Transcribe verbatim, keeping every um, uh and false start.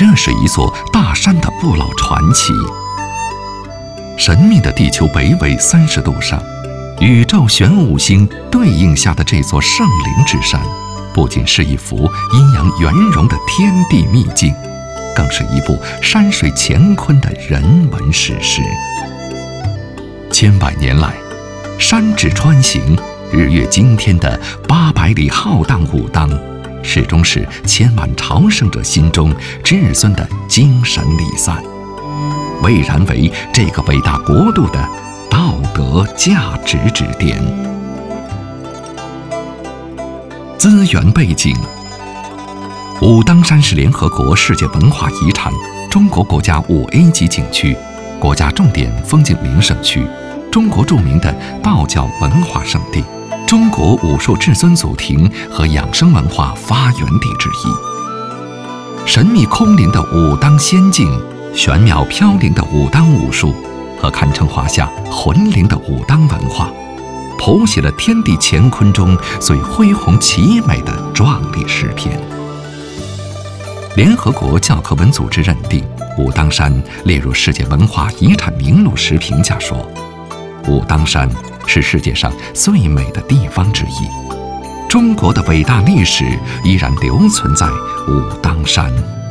这是一座大山的不老传奇。神秘的地球北纬三十度上，宇宙玄武星对应下的这座圣灵之山，不仅是一幅阴阳圆融的天地秘境，更是一部山水乾坤的人文史诗。千百年来，山指川行，日月惊天的八百里浩荡武当，始终是千万朝圣者心中至尊的精神礼赞，蔚然为这个伟大国度的道德价值之巅。资源背景：武当山是联合国世界文化遗产、中国国家五 A 级景区、国家重点风景名胜区、中国著名的道教文化胜地、中国武术至尊祖庭和养生文化发源地之一。神秘空灵的武当仙境，玄妙飘零的武当武术，和堪称华夏魂灵的武当文化，谱写了天地乾坤中最恢宏奇美的壮丽诗篇。联合国教科文组织认定武当山列入世界文化遗产名录时评价说，武当山是世界上最美的地方之一，中国的伟大历史依然留存在武当山。